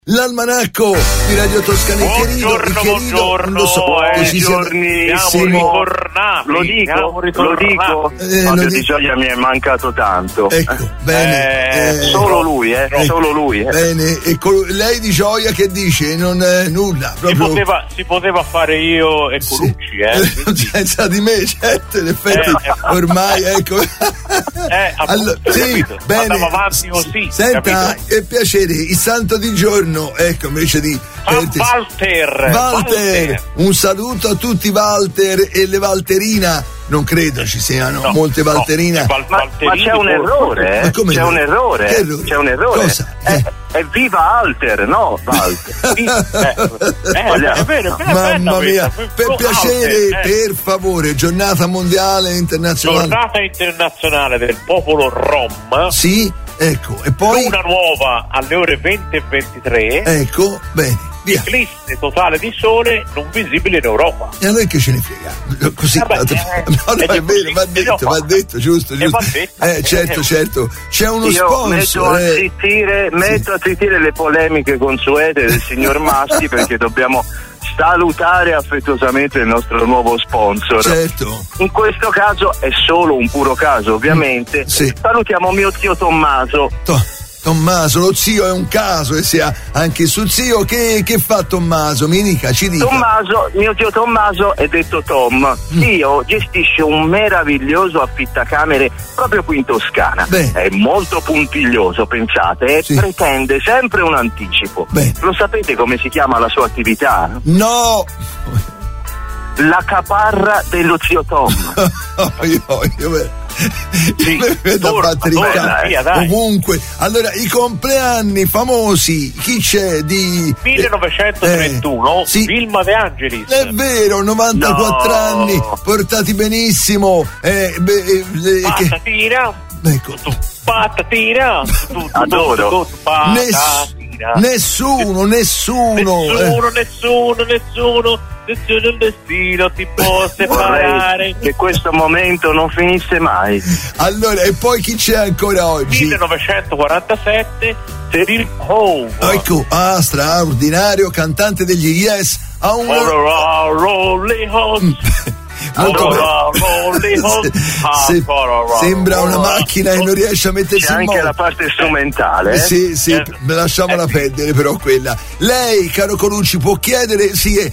L'almanacco di Radio Toscana. Buongiorno, non lo so, siamo ritornati. Fabio Di Gioia mi è mancato tanto. Ecco, bene. Solo lui. Bene, e lei Di Gioia che dice? Non nulla. Proprio... Si poteva fare io e Colucci, senza di me, certo, in effetti, ormai, ecco. Allora, sì, bene. Andava avanti così. Senta, è piacere, il santo di giorno, ecco, invece di Walter, un saluto a tutti Walter e le Valterina. Non credo ci siano molte Valterina. Ma c'è un errore, Ma come c'è un errore. Che errore? C'è un errore. Cosa? È viva Alter, no Walter. È vero, mamma mia, per piacere, per favore, giornata mondiale internazionale. Giornata internazionale del popolo Rom. Sì, ecco, e poi una nuova alle ore 20 e 23. Ecco, bene. Eclisse totale di sole non visibile in Europa. E allora che ce ne frega? Così no, è vero, va detto, giusto. Certo. C'è uno sponsor. Metto a zittire le polemiche consuete del signor Massi perché dobbiamo salutare affettuosamente il nostro nuovo sponsor. Certo. In questo caso è solo un puro caso, ovviamente. Sì. Salutiamo mio zio Tommaso. Tommaso, lo zio è un caso e sia anche il suo zio. Che fa Tommaso? Mi dica, ci dica. Mio zio Tommaso è detto Tom. Zio gestisce un meraviglioso affittacamere proprio qui in Toscana. È molto puntiglioso, pensate, e pretende sempre un anticipo. Lo sapete come si chiama la sua attività? No! La caparra dello zio Tom. Ovunque. Allora, i compleanni famosi, chi c'è di 1931? Vilma De Angelis. È vero, 94 anni, portati benissimo. Patatina. Adoro. Nessuno. Il destino ti può separare. Che questo momento non finisse mai. Allora, e poi chi c'è ancora oggi? 1947 Cyril Hove. Ecco, straordinario, cantante degli Yes. Sembra una macchina e non riesce a mettersi in moto. C'è anche la parte strumentale. Sì, lasciamola perdere però quella. Lei, caro Colucci, può chiudere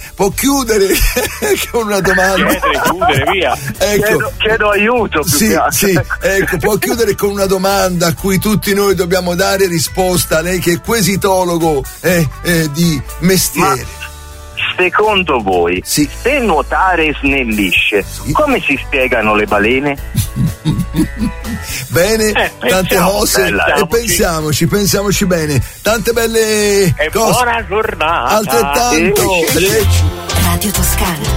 con una domanda. Chiudere, via. Ecco. Chiedo aiuto. Ecco, può chiudere con una domanda a cui tutti noi dobbiamo dare risposta. Lei che è quesitologo di mestiere. Secondo voi, se nuotare snellisce, come si spiegano le balene? Bene, tante cose e pensiamoci bene. Tante belle cose. Buona giornata. Altrettanto. Radio Toscana.